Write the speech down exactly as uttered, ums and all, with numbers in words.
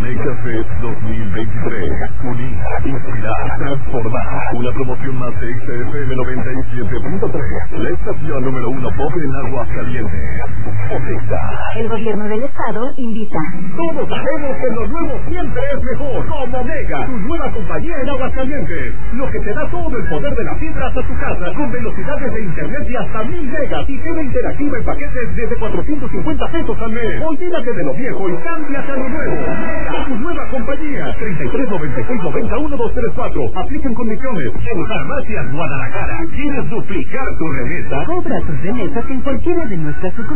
Omega Fest dos mil veintitrés. Unir, inspirar, transformar. Una promoción más de X F M noventa y siete punto tres. La estación número uno pop en Aguascalientes. Omega. El gobierno del estado invita. Todos sabemos que lo nuevo siempre es mejor. Como Omega, tu nueva compañía en Aguascalientes. Lo que te da todo el poder de la fibra hasta tu casa, con velocidades de internet de hasta mil megas y fibra interactiva en paquetes desde cuatrocientos cincuenta pesos al mes. Olvídate de lo viejo y cámbiate a lo nuevo. Omega, tu nueva compañía. treinta y tres noventa y seis noventa uno dos tres cuatro. Aplican condiciones. En Farmacias Guadalajara, ¿quieres duplicar tu remesa? Cobra tus remesas en cualquiera de nuestras sucursales.